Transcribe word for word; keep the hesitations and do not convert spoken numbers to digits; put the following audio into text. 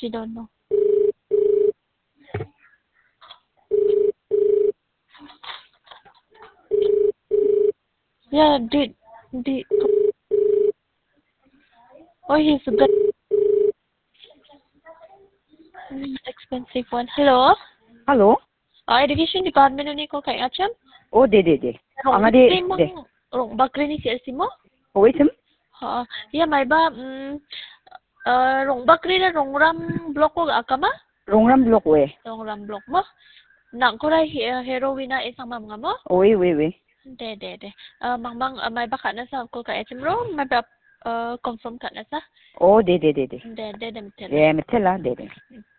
She don't know. Yeah, did did. Oh, he's a good, mm, expensive one. Hello. Hello? Uh, education department ni ko kay Acham. Oh, de de de. Rong Ang ade bakri de. mang rong bakri ni si Elsie mo. Oh, wait some. Ha, yeah, may ba mm uh, rong bakri na rong ram block ko akama? Rongram block we. Rong ram block mo. Nak ko ray he- heroin na isang mam nga mo. Oh, we we we. De de de. Uh, mang mang uh, may baka na sa ko kay Acham ro. May ba uh, confirm ka na sa. Oh, de de de de. De de de mtel. Yeah, metela de de.